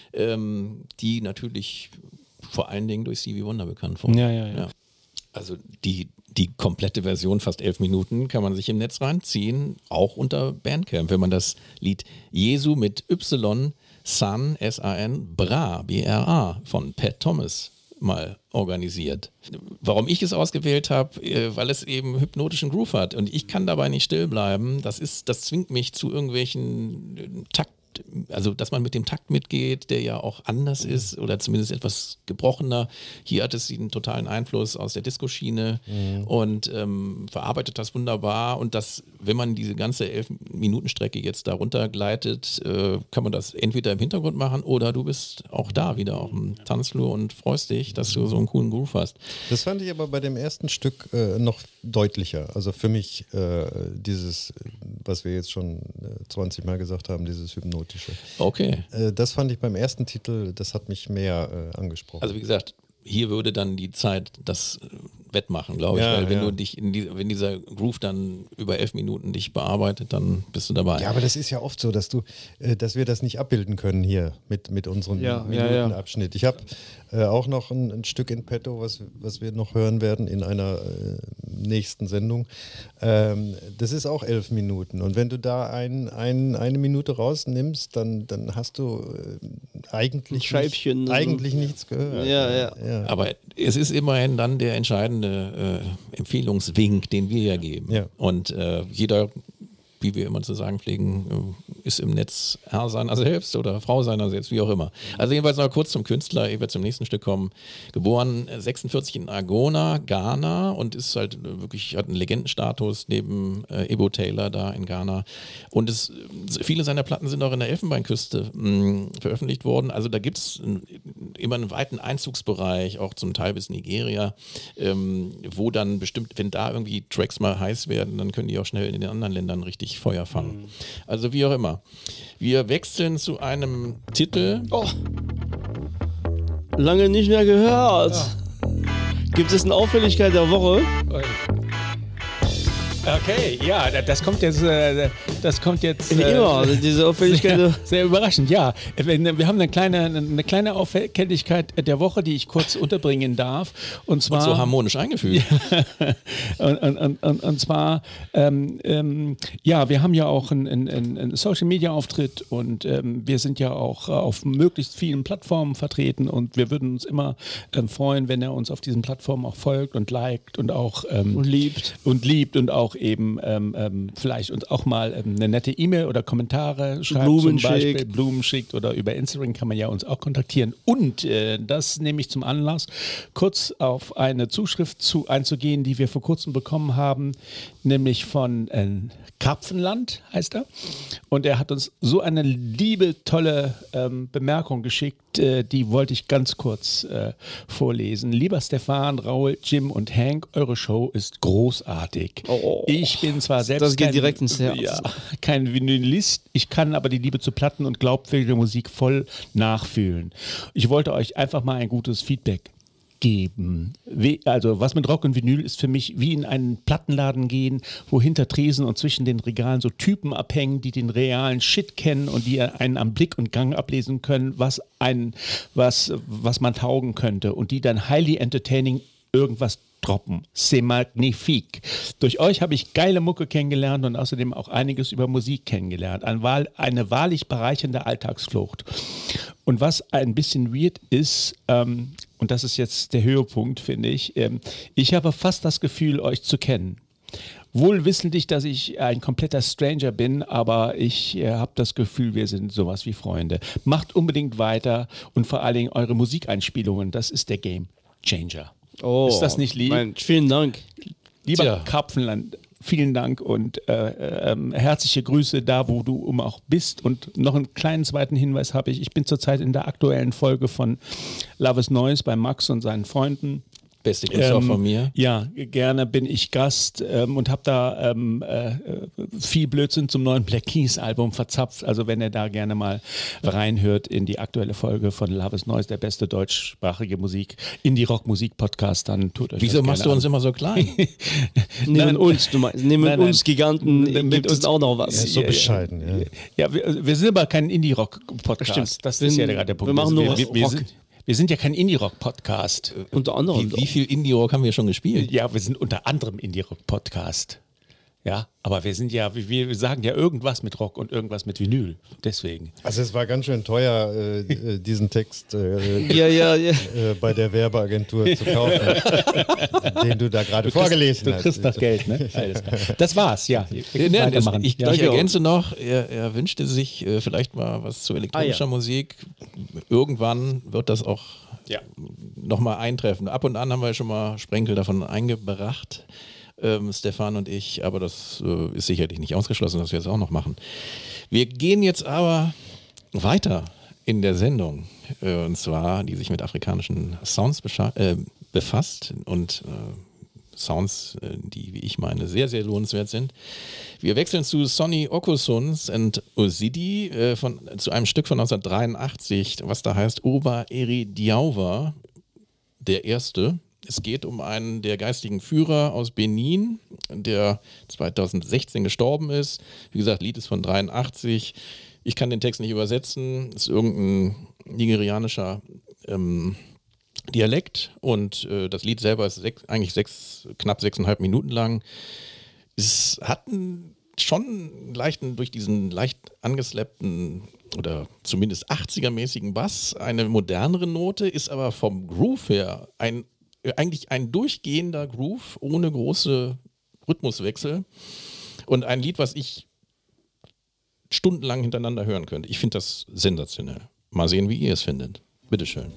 ähm, die natürlich vor allen Dingen durch Stevie Wonder bekannt wurden. Ja, ja, ja. ja. Also die, die komplette Version, fast elf Minuten, kann man sich im Netz reinziehen, auch unter Bandcamp, wenn man das Lied Jesu mit Y, San, S A N, Bra, B R A von Pat Thomas mal organisiert. Warum ich es ausgewählt habe, weil es eben hypnotischen Groove hat und ich kann dabei nicht still bleiben. Das ist, das zwingt mich zu irgendwelchen Takt, also dass man mit dem Takt mitgeht, der ja auch anders ist oder zumindest etwas gebrochener. Hier hat es einen totalen Einfluss aus der Disco-Schiene mhm. und ähm, verarbeitet das wunderbar und das, wenn man diese ganze elf-Minuten-Strecke jetzt da runtergleitet, äh, kann man das entweder im Hintergrund machen oder du bist auch da wieder auf dem Tanzflur und freust dich, dass du so einen coolen Groove hast. Das fand ich aber bei dem ersten Stück äh, noch deutlicher. Also für mich äh, dieses, was wir jetzt schon äh, zwanzig Mal gesagt haben, dieses Hypnotische. Okay. Äh, das fand ich beim ersten Titel, das hat mich mehr äh, angesprochen. Also wie gesagt, hier würde dann die Zeit das äh, wettmachen, glaube ich, ja, weil wenn ja. du dich in die, wenn dieser Groove dann über elf Minuten dich bearbeitet, dann bist du dabei. Ja, aber das ist ja oft so, dass du, äh, dass wir das nicht abbilden können hier mit, mit unserem ja, Minutenabschnitt. Ja, ja. Ich habe äh, auch noch ein, ein Stück in petto, was, was wir noch hören werden in einer äh, nächsten Sendung. Ähm, das ist auch elf Minuten. Und wenn du da ein, ein, eine Minute rausnimmst, dann, dann hast du äh, eigentlich, ein Scheibchen, nicht, eigentlich nichts gehört. Ja, ja. ja. Aber es ist immerhin dann der entscheidende äh, Empfehlungswink, den wir ja geben. Ja. Und äh, jeder, wie wir immer zu sagen pflegen, ist im Netz Herr seiner selbst oder Frau seiner selbst, wie auch immer. Also jedenfalls noch kurz zum Künstler, ich werde zum nächsten Stück kommen. Geboren sechsundvierzig in Agona, Ghana und ist halt wirklich, hat einen Legendenstatus neben äh, Ebo Taylor da in Ghana. Und es, viele seiner Platten sind auch in der Elfenbeinküste mh, veröffentlicht worden. Also da gibt es immer einen weiten Einzugsbereich, auch zum Teil bis Nigeria, ähm, wo dann bestimmt, wenn da irgendwie Tracks mal heiß werden, dann können die auch schnell in den anderen Ländern richtig Feuer fangen. Mhm. Also wie auch immer. Wir wechseln zu einem Titel. Oh. Lange nicht mehr gehört. Ja. Gibt es eine Auffälligkeit der Woche? Okay, ja, das kommt jetzt, das kommt jetzt Wie immer, äh, diese Auffälligkeit. Sehr, sehr überraschend, ja. Wir haben eine kleine, eine kleine Auffälligkeit der Woche, die ich kurz unterbringen darf. Und zwar. Und so harmonisch eingefügt. und, und, und, und zwar, ähm, ähm, ja, wir haben ja auch einen, einen, einen Social-Media-Auftritt und ähm, wir sind ja auch auf möglichst vielen Plattformen vertreten und wir würden uns immer ähm, freuen, wenn er uns auf diesen Plattformen auch folgt und liked und auch ähm, und liebt. Und liebt und auch eben ähm, ähm, vielleicht uns auch mal ähm, eine nette E-Mail oder Kommentare schreibt, Blumen zum Beispiel schickt. Blumen schickt oder über Instagram kann man ja uns auch kontaktieren. Und äh, das nehme ich zum Anlass, kurz auf eine Zuschrift zu, einzugehen, die wir vor kurzem bekommen haben, nämlich von äh, Karpfenland heißt er. Und er hat uns so eine liebe, tolle ähm, Bemerkung geschickt, äh, die wollte ich ganz kurz äh, vorlesen. Lieber Stefan, Raul, Jim und Hank, eure Show ist großartig. Oh, ich bin zwar selbst das geht kein, direkt ins Herz. Ja, kein Vinylist, ich kann aber die Liebe zu Platten und glaubwürdige Musik voll nachfühlen. Ich wollte euch einfach mal ein gutes Feedback geben. Also was mit Rock und Vinyl ist für mich wie in einen Plattenladen gehen, wo hinter Tresen und zwischen den Regalen so Typen abhängen, die den realen Shit kennen und die einen am Blick und Gang ablesen können, was, ein, was, was man taugen könnte und die dann highly entertaining irgendwas droppen. C'est magnifique. Durch euch habe ich geile Mucke kennengelernt und außerdem auch einiges über Musik kennengelernt. Ein wahr, eine wahrlich bereichernde Alltagsflucht. Und was ein bisschen weird ist, ähm, und das ist jetzt der Höhepunkt, finde ich, ähm, ich habe fast das Gefühl, euch zu kennen. Wohl wissentlich, dass ich ein kompletter Stranger bin, aber ich äh, habe das Gefühl, wir sind sowas wie Freunde. Macht unbedingt weiter und vor allen Dingen eure Musikeinspielungen, das ist der Game Changer. Oh, ist das nicht lieb? Mensch, vielen Dank. Lieber Tja. Karpfenland, vielen Dank und äh, äh, herzliche Grüße da, wo du um auch bist. Und noch einen kleinen zweiten Hinweis habe ich. Ich bin zurzeit in der aktuellen Folge von Love is Noise bei Max und seinen Freunden. Beste Grüße ähm, auch von mir. Ja, gerne bin ich Gast ähm, und habe da ähm, äh, viel Blödsinn zum neuen Black Keys Album verzapft. Also wenn ihr da gerne mal reinhört in die aktuelle Folge von Love is Noise, der beste deutschsprachige Musik, Indie-Rock-Musik-Podcast, dann tut euch Wieso das machst du uns immer so klein? Neben uns, du meinst, neben nein, nein. uns Giganten Mit gibt uns es auch noch was. Er ist so Ja, bescheiden. Ja. Ja, wir, wir sind aber kein Indie-Rock-Podcast. Stimmt. Das Wir ist ja sind- gerade der Punkt. wir machen nur wir, wir, wir, Rock. sind, wir sind ja kein Indie-Rock-Podcast. Unter anderem. Wie, wie viel Indie-Rock haben wir schon gespielt? Ja, wir sind unter anderem Indie-Rock-Podcast. Ja, aber wir sind ja, wir, wir sagen ja irgendwas mit Rock und irgendwas mit Vinyl. Deswegen. Also es war ganz schön teuer, äh, äh, diesen Text äh, Ja, ja, ja. äh, bei der Werbeagentur zu kaufen, den du da gerade vorgelesen Du hast. kriegst das Geld, ne? Alles klar. Das war's, ja. Wir können Nee, das, weitermachen. ich, ja. ich ergänze noch, er, er wünschte sich äh, vielleicht mal was zu elektronischer Ah, ja. Musik. Irgendwann wird das auch Ja. nochmal eintreffen. Ab und an haben wir schon mal Sprenkel davon eingebracht, ähm, Stefan und ich, aber das äh, ist sicherlich nicht ausgeschlossen, dass wir es auch noch machen. Wir gehen jetzt aber weiter in der Sendung, äh, und zwar, die sich mit afrikanischen Sounds bescha- äh, befasst und äh, Sounds, äh, die, wie ich meine, sehr, sehr lohnenswert sind. Wir wechseln zu Sonny Okusuns and Osidi äh, von, zu einem Stück von neunzehnhundertdreiundachtzig, was da heißt Oba Eri Diawa, der Erste. Es geht um einen der geistigen Führer aus Benin, der zweitausendsechzehn gestorben ist. Wie gesagt, Lied ist von dreiundachtzig. Ich kann den Text nicht übersetzen. Es ist irgendein nigerianischer ähm, Dialekt und äh, das Lied selber ist sechs, eigentlich sechs, knapp sechseinhalb Minuten lang. Es hat einen, schon einen leichten, durch diesen leicht angeslappten oder zumindest achtziger-mäßigen Bass eine modernere Note, ist aber vom Groove her ein, eigentlich ein durchgehender Groove ohne große Rhythmuswechsel und ein Lied, was ich stundenlang hintereinander hören könnt. Ich finde das sensationell. Mal sehen, wie ihr es findet. Bitteschön.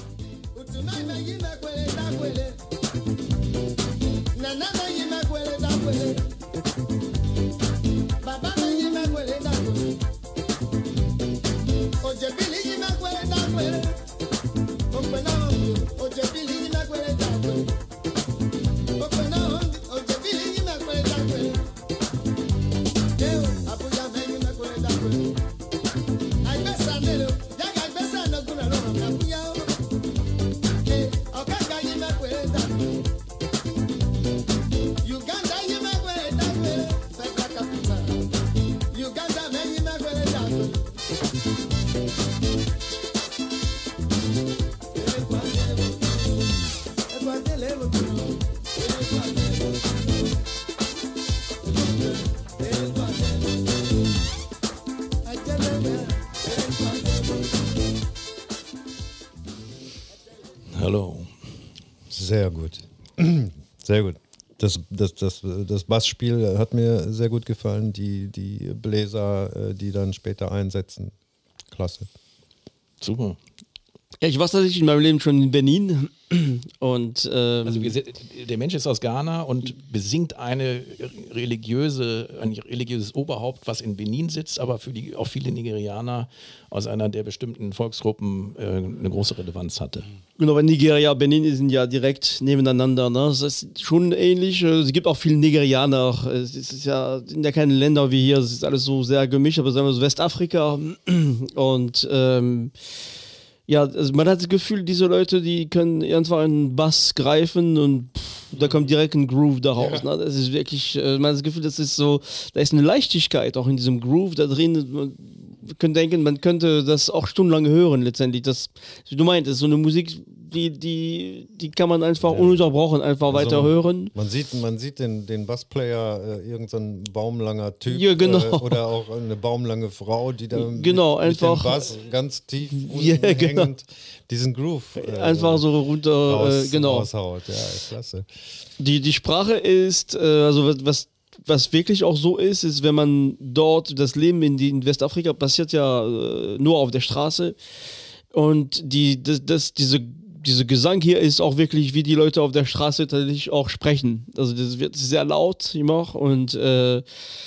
Hallo. Sehr gut. Sehr gut. Das, das, das, das Bassspiel hat mir sehr gut gefallen. Die, die Bläser, die dann später einsetzen. Klasse. Super. Ja, ich war tatsächlich in meinem Leben schon in Benin und ähm, Also wir, der Mensch ist aus Ghana und besingt eine religiöse, ein religiöses Oberhaupt, was in Benin sitzt, aber für die auch viele Nigerianer aus einer der bestimmten Volksgruppen äh, eine große Relevanz hatte. Genau, weil Nigeria, Benin sind ja direkt nebeneinander. Ne? Das ist schon ähnlich. Es gibt auch viele Nigerianer. Es ist ja, sind ja keine Länder wie hier. Es ist alles so sehr gemischt, aber sagen wir so Westafrika und ähm, ja, also man hat das Gefühl, diese Leute, die können einfach einen Bass greifen und pff, da kommt direkt ein Groove daraus. Ja. Ne? Das ist wirklich, äh, man hat das Gefühl, das ist so, da ist eine Leichtigkeit auch in diesem Groove da drin. Man könnte denken, man könnte das auch stundenlang hören letztendlich. Das, wie du meintest, so eine Musik, die, die, die kann man einfach ja. ununterbrochen einfach also weiter hören. Man sieht, man sieht den, den Bassplayer, äh, irgendein baumlanger Typ ja, genau. äh, oder auch eine baumlange Frau, die da genau, mit, einfach, mit dem Bass ganz tief unten ja, genau. hängend diesen Groove äh, einfach so runter, raus, äh, genau. raushaut. Ja, klasse. Die, die Sprache ist, äh, also was Was wirklich auch so ist, ist, wenn man dort, das Leben in, die, in Westafrika passiert ja äh, nur auf der Straße und die, das, das, diese, diese Gesang hier ist auch wirklich, wie die Leute auf der Straße tatsächlich auch sprechen. Also das wird sehr laut immer und äh,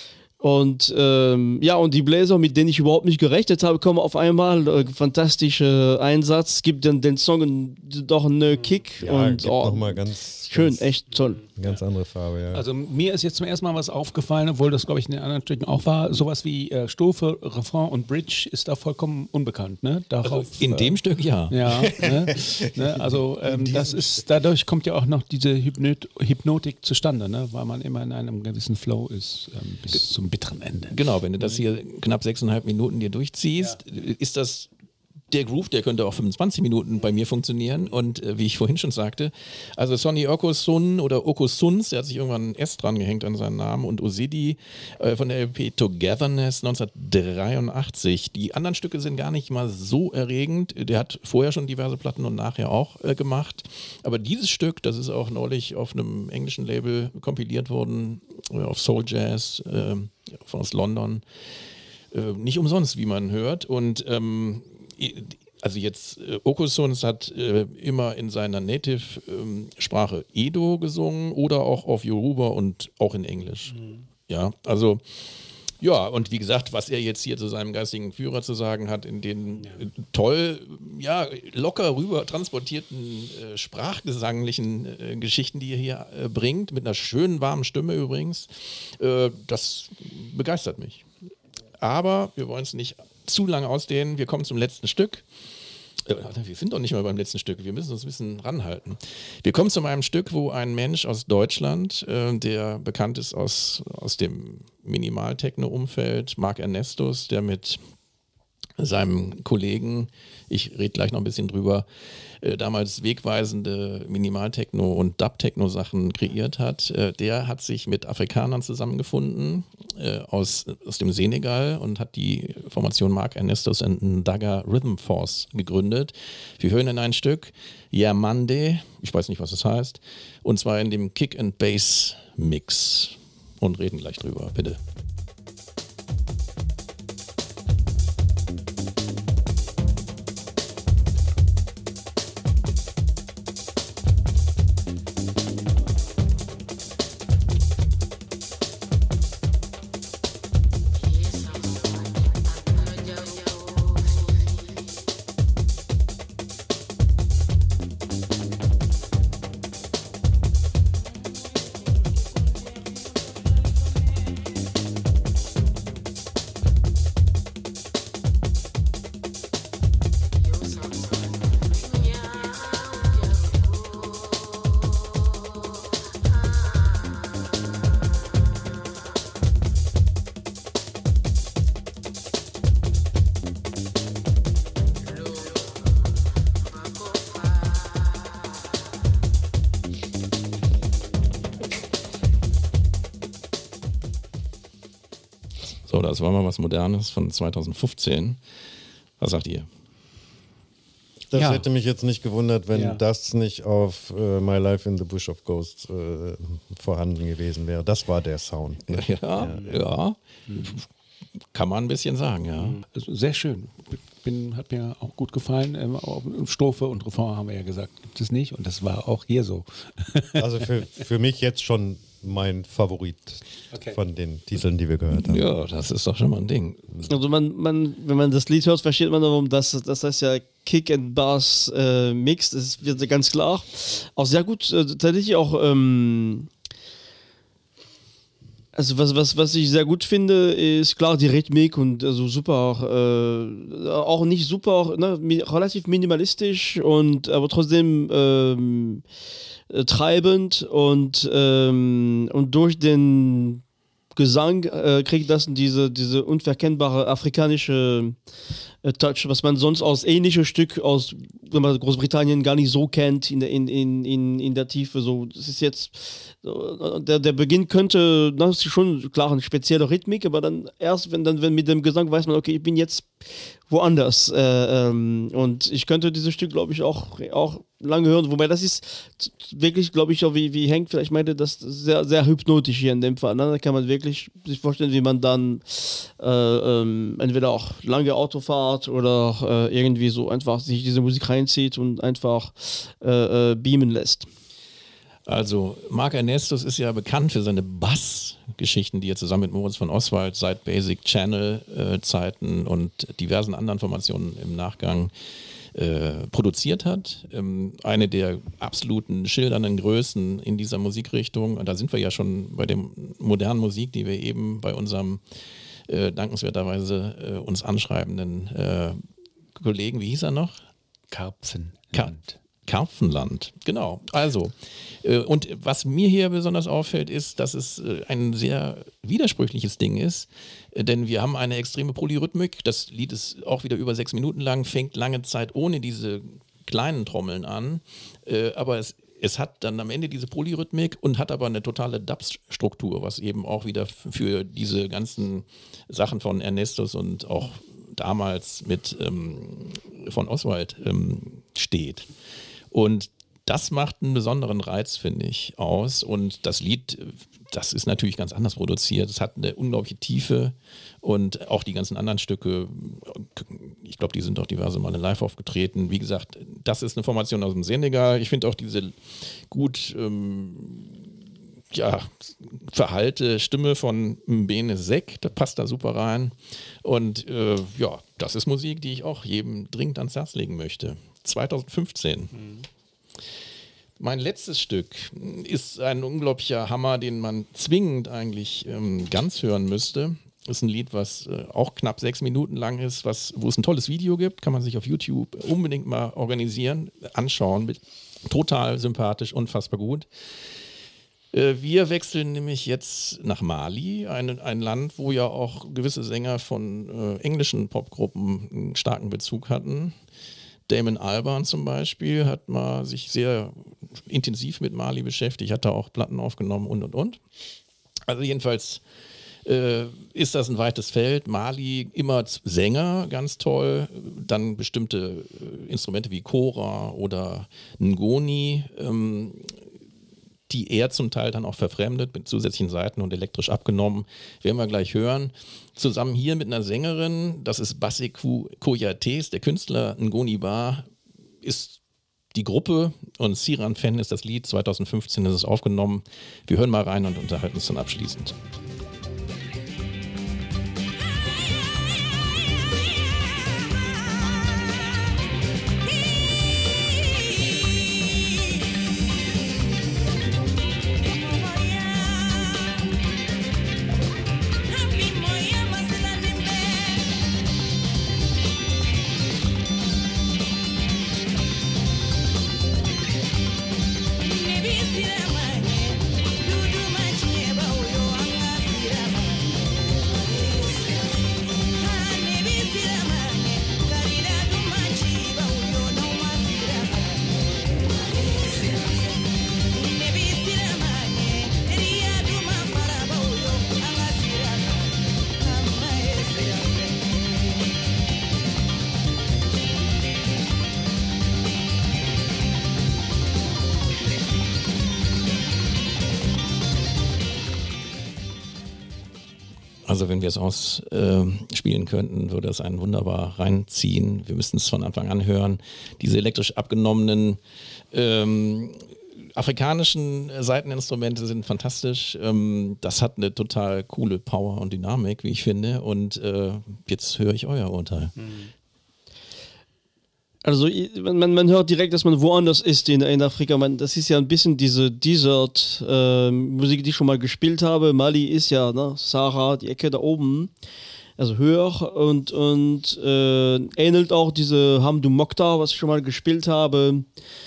und ähm, ja, und die Bläser, mit denen ich überhaupt nicht gerechnet habe, kommen auf einmal. Äh, fantastischer Einsatz, gibt dann den Song einen, doch einen Kick. Ja, und gibt oh, noch mal ganz, schön, ganz, echt toll. Ganz andere Farbe, ja. Also mir ist jetzt zum ersten Mal was aufgefallen, obwohl das, glaube ich, in den anderen Stücken auch war. Sowas wie äh, Strophe, Refrain und Bridge ist da vollkommen unbekannt, ne? Darauf, also in äh, dem Stück ja. Ja, ne? ne? Also ähm, das ist, dadurch kommt ja auch noch diese Hypnot Hypnotik zustande, ne? Weil man immer in einem gewissen Flow ist, ähm, bis zum bitteren Ende. Genau, wenn du das hier knapp sechseinhalb Minuten dir durchziehst, ja. ist das der Groove, der könnte auch fünfundzwanzig Minuten bei mir funktionieren und äh, wie ich vorhin schon sagte, also Sonny Okosun oder Okosuns, der hat sich irgendwann ein S dran gehängt an seinen Namen und Osidi äh, von der L P Togetherness neunzehnhundertdreiundachtzig. Die anderen Stücke sind gar nicht mal so erregend, der hat vorher schon diverse Platten und nachher auch äh, gemacht, aber dieses Stück, das ist auch neulich auf einem englischen Label kompiliert worden, äh, auf Soul Jazz äh, aus London, äh, nicht umsonst, wie man hört und ähm, also jetzt, äh, Okosuns hat äh, immer in seiner Native-Sprache ähm, Edo gesungen oder auch auf Yoruba und auch in Englisch. Mhm. Ja, also, ja, und wie gesagt, was er jetzt hier zu seinem geistigen Führer zu sagen hat, in den ja. äh, toll, ja, locker rüber transportierten äh, sprachgesanglichen äh, Geschichten, die er hier äh, bringt, mit einer schönen, warmen Stimme übrigens, äh, das begeistert mich. Aber wir wollen es nicht zu lange ausdehnen. Wir kommen zum letzten Stück. Äh, wir sind doch nicht mal beim letzten Stück. Wir müssen uns ein bisschen ranhalten. Wir kommen zu einem Stück, wo ein Mensch aus Deutschland, äh, der bekannt ist aus, aus dem Minimal-Techno-Umfeld, Marc Ernestus, der mit seinem Kollegen, ich rede gleich noch ein bisschen drüber, äh, damals wegweisende Minimal-Techno- und Dub-Techno-Sachen kreiert hat. Äh, der hat sich mit Afrikanern zusammengefunden äh, aus, aus dem Senegal und hat die Formation Marc Ernestus and Ndaga Rhythm Force gegründet. Wir hören in ein Stück Yamande, ich weiß nicht, was es heißt, und zwar in dem Kick-and-Bass-Mix und reden gleich drüber, bitte. So, das war mal was Modernes von zweitausendfünfzehn. Was sagt ihr? Das Ja. hätte mich jetzt nicht gewundert, wenn Ja. das nicht auf äh, My Life in the Bush of Ghosts äh, vorhanden gewesen wäre. Das war der Sound. Ne? Ja, ja. Kann man ein bisschen sagen, ja. Also sehr schön. Bin, hat mir auch gut gefallen. Ähm, auch Strophe und Refrain haben wir ja gesagt, gibt es nicht. Und das war auch hier so. Also für, für mich jetzt schon mein Favorit Okay. von den Titeln, die wir gehört haben. Ja, das ist doch schon mal ein Ding. Also man, man, wenn man das Lied hört, versteht man, warum das, das heißt ja Kick and Bass äh, Mix, das wird ganz klar. Auch sehr gut, äh, tatsächlich auch, ähm, also was, was, was ich sehr gut finde, ist klar die Rhythmik und also super auch, äh, auch nicht super, ne, mi relativ minimalistisch und aber trotzdem ähm, äh, treibend und, ähm, und durch den Gesang äh, kriegt das diese, diese unverkennbare afrikanische äh, Touch, was man sonst aus ähnlichen Stück aus wenn man Großbritannien gar nicht so kennt in der, in, in, in, in der Tiefe. So, das ist jetzt so, der, der Beginn könnte, das ist schon klar eine spezielle Rhythmik, aber dann erst, wenn dann wenn mit dem Gesang weiß man, okay, ich bin jetzt woanders. Äh, ähm, und ich könnte dieses Stück, glaube ich, auch, auch lange hören. Wobei das ist wirklich, glaube ich, auch wie, wie Henk vielleicht meinte, das ist sehr, sehr hypnotisch hier in dem Fall. Ne? Da kann man wirklich sich vorstellen, wie man dann äh, ähm, entweder auch lange Autofahrt oder äh, irgendwie so einfach sich diese Musik reinzieht und einfach äh, äh, beamen lässt. Also Marc Ernestus ist ja bekannt für seine Bass-Geschichten, die er zusammen mit Moritz von Oswald seit Basic Channel-Zeiten äh, und diversen anderen Formationen im Nachgang äh, produziert hat. Ähm, eine der absoluten schildernden Größen in dieser Musikrichtung. Und da sind wir ja schon bei der modernen Musik, die wir eben bei unserem äh, dankenswerterweise äh, uns anschreibenden äh, Kollegen, wie hieß er noch? Karpfenland. Ka Karpfenland, genau. Also, äh, und was mir hier besonders auffällt, ist, dass es äh, ein sehr widersprüchliches Ding ist, äh, denn wir haben eine extreme Polyrhythmik. Das Lied ist auch wieder über sechs Minuten lang, fängt lange Zeit ohne diese kleinen Trommeln an, äh, aber es Es hat dann am Ende diese Polyrhythmik und hat aber eine totale Dubs-Struktur, was eben auch wieder für diese ganzen Sachen von Ernestus und auch damals mit ähm, von Oswald ähm, steht. Und das macht einen besonderen Reiz, finde ich, aus. Und das Lied, das ist natürlich ganz anders produziert. Es hat eine unglaubliche Tiefe und auch die ganzen anderen Stücke, ich glaube, die sind auch diverse Male live aufgetreten. Wie gesagt, das ist eine Formation aus dem Senegal. Ich finde auch diese gut ähm, ja, verhallte Stimme von Mbene Sek, das passt da super rein. Und äh, ja, das ist Musik, die ich auch jedem dringend ans Herz legen möchte. zweitausendfünfzehn. Mhm. Mein letztes Stück ist ein unglaublicher Hammer, den man zwingend eigentlich ähm, ganz hören müsste. Ist ein Lied, was äh, auch knapp sechs Minuten lang ist, was, wo es ein tolles Video gibt. Kann man sich auf YouTube unbedingt mal organisieren, anschauen. Mit, total sympathisch, unfassbar gut. Äh, wir wechseln nämlich jetzt nach Mali, ein, ein Land, wo ja auch gewisse Sänger von äh, englischen Popgruppen einen starken Bezug hatten. Damon Albarn zum Beispiel hat mal sich sehr intensiv mit Mali beschäftigt, hat da auch Platten aufgenommen und und und. Also jedenfalls äh, ist das ein weites Feld. Mali immer Sänger, ganz toll. Dann bestimmte äh, Instrumente wie Kora oder Ngoni, ähm, die er zum Teil dann auch verfremdet mit zusätzlichen Saiten und elektrisch abgenommen. Werden wir gleich hören. Zusammen hier mit einer Sängerin, das ist Baseku Koyates, der Künstler Ngoni Ba ist die Gruppe und Siran Fan ist das Lied. zweitausendfünfzehn ist es aufgenommen. Wir hören mal rein und unterhalten uns dann abschließend. Dudu machi eba uyo anga Also wenn wir es ausspielen äh, könnten, würde es einen wunderbar reinziehen. Wir müssten es von Anfang an hören. Diese elektrisch abgenommenen ähm, afrikanischen Saiteninstrumente sind fantastisch. Ähm, das hat eine total coole Power und Dynamik, wie ich finde. Und äh, jetzt höre ich euer Urteil. Also man, man hört direkt, dass man woanders ist in, in Afrika. Man, das ist ja ein bisschen diese Desert-Musik, äh, die ich schon mal gespielt habe. Mali ist ja, ne, Sahara, die Ecke da oben. Also höher und, und äh, ähnelt auch diese Hamdou Mokta, was ich schon mal gespielt habe.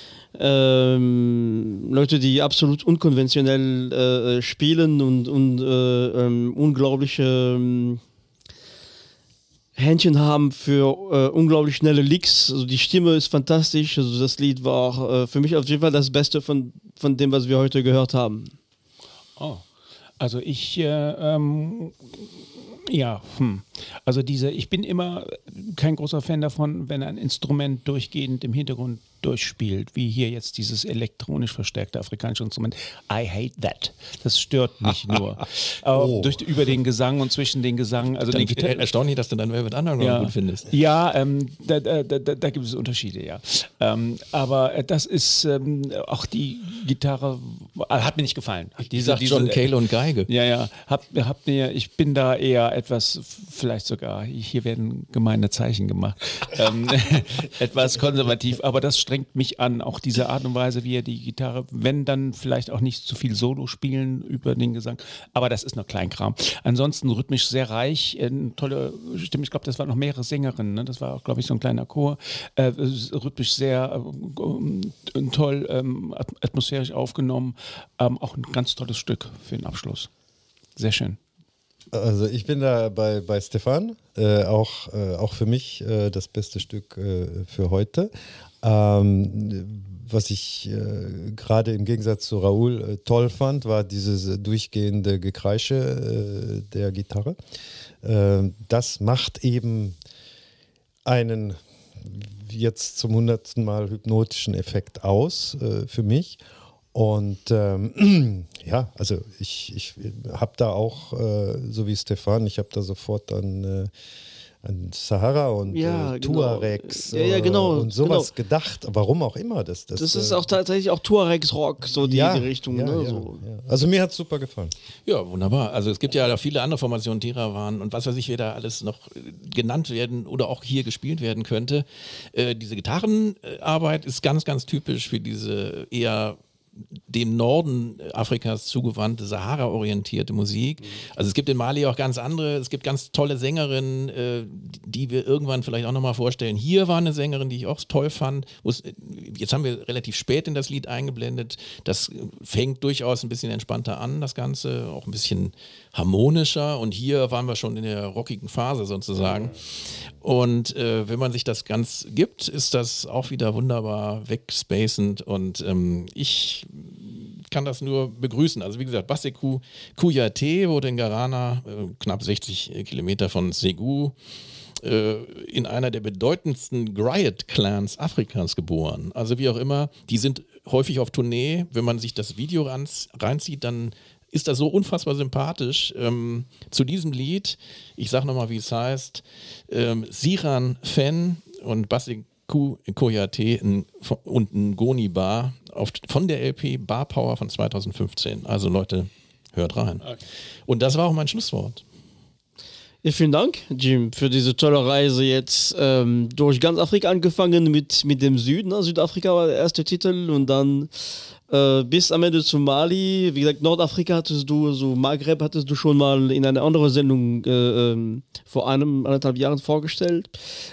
Ähm, Leute, die absolut unkonventionell äh, spielen und, und äh, ähm, unglaubliche ähm, Händchen haben für äh, unglaublich schnelle Licks. Also die Stimme ist fantastisch. Also das Lied war äh, für mich auf jeden Fall das Beste von, von dem, was wir heute gehört haben. Oh, also ich äh, ähm Ja, hm. also diese, ich bin immer kein großer Fan davon, wenn ein Instrument durchgehend im Hintergrund durchspielt, wie hier jetzt dieses elektronisch verstärkte afrikanische Instrument. I hate that. Das stört mich nur. oh. durch, über den Gesang und zwischen den Gesang. Also Dann den äh, erstaunlich, dass du dann Velvet Underground ja. gut findest. Ja, ähm, da, da, da, da gibt es Unterschiede, ja. Ähm, aber äh, das ist ähm, auch die Gitarre, äh, hat mir nicht gefallen. Die sagt diese, John Cale und Geige. Ja, ja. Hab, hab mir, ich bin da eher etwas, vielleicht sogar, hier werden gemeine Zeichen gemacht, ähm, etwas konservativ, aber das strengt mich an, auch diese Art und Weise, wie er die Gitarre, wenn dann vielleicht auch nicht zu viel Solo spielen über den Gesang, aber das ist nur Kleinkram. Ansonsten rhythmisch sehr reich, eine tolle Stimme, ich glaube, das waren noch mehrere Sängerinnen, ne? Das war auch, glaube ich, so ein kleiner Chor, äh, rhythmisch sehr äh, toll, ähm, atmosphärisch aufgenommen, ähm, auch ein ganz tolles Stück für den Abschluss. Sehr schön. Also ich bin da bei, bei Stefan, äh, auch, äh, auch für mich äh, das beste Stück äh, für heute. Ähm, was ich äh, gerade im Gegensatz zu Raoul äh, toll fand, war dieses durchgehende Gekreische äh, der Gitarre. Äh, das macht eben einen jetzt zum hundertsten Mal hypnotischen Effekt aus äh, für mich. Und ähm, ja, also ich, ich habe da auch, äh, so wie Stefan, ich habe da sofort an, äh, an Sahara und ja, äh, genau. Tuaregs ja, ja, genau, äh, und sowas genau. gedacht. Warum auch immer. Das, das, das ist äh, auch tatsächlich auch Tuaregs Rock, so die, ja, die Richtung. ja, ne? ja, so. ja. Also mir hat es super gefallen. Ja, wunderbar. Also es gibt ja viele andere Formationen, Tirawan und was weiß ich, wer da alles noch genannt werden oder auch hier gespielt werden könnte. Äh, diese Gitarrenarbeit ist ganz, ganz typisch für diese eher dem Norden Afrikas zugewandte, Sahara-orientierte Musik. Also es gibt in Mali auch ganz andere, es gibt ganz tolle Sängerinnen, äh, die wir irgendwann vielleicht auch nochmal vorstellen. Hier war eine Sängerin, die ich auch toll fand. Jetzt haben wir relativ spät in das Lied eingeblendet. Das fängt durchaus ein bisschen entspannter an, das Ganze, auch ein bisschen harmonischer. Und hier waren wir schon in der rockigen Phase sozusagen. Und äh, wenn man sich das ganz gibt, ist das auch wieder wunderbar wegspacend. Und ähm, ich kann das nur begrüßen. Also wie gesagt, Basekou Kouyaté wurde in Garana, äh, knapp sechzig Kilometer von Ségou, äh, in einer der bedeutendsten Griot-Clans Afrikas geboren. Also wie auch immer, die sind häufig auf Tournee. Wenn man sich das Video ran, reinzieht, dann ist das so unfassbar sympathisch. Ähm, zu diesem Lied, ich sage nochmal, wie es heißt, ähm, Siran Fen und Basekou Kouyaté und Ngoni Bar auf, von der L P Bar Power von zweitausendfünfzehn. Also Leute, hört rein. Okay. Und das war auch mein Schlusswort. Ja, vielen Dank, Jim, für diese tolle Reise jetzt ähm, durch ganz Afrika angefangen mit, mit dem Süden. Ne? Südafrika war der erste Titel und dann äh, bis am Ende zu Mali. Wie gesagt, Nordafrika hattest du, so Maghreb hattest du schon mal in einer anderen Sendung äh, ähm, vor einem, anderthalb Jahren vorgestellt.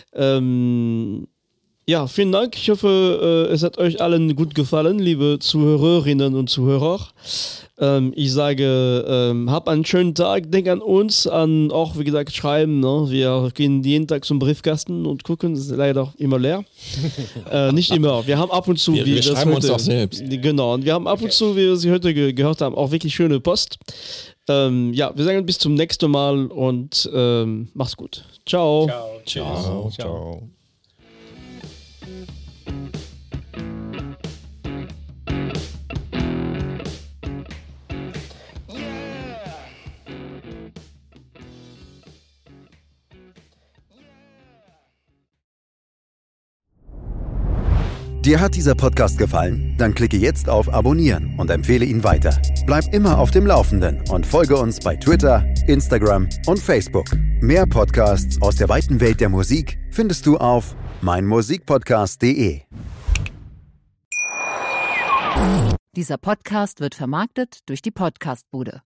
Ähm, Ja, vielen Dank. Ich hoffe, äh, es hat euch allen gut gefallen, liebe Zuhörerinnen und Zuhörer. Ähm, ich sage, ähm, habt einen schönen Tag, denkt an uns, an auch, wie gesagt, schreiben. Ne? Wir gehen jeden Tag zum Briefkasten und gucken, es ist leider immer leer. äh, nicht immer. Wir haben ab und zu, wir, wie wir das schreiben heute, uns auch selbst. Genau, und wir haben ab und zu, wie wir sie heute ge- gehört haben, auch wirklich schöne Post. Ähm, ja, wir sagen bis zum nächsten Mal und ähm, macht's gut. Ciao. Ciao. Tschüss. Ciao, ciao. Dir hat dieser Podcast gefallen? Dann klicke jetzt auf Abonnieren und empfehle ihn weiter. Bleib immer auf dem Laufenden und folge uns bei Twitter, Instagram und Facebook. Mehr Podcasts aus der weiten Welt der Musik findest du auf meinmusikpodcast punkt de. Dieser Podcast wird vermarktet durch die Podcastbude.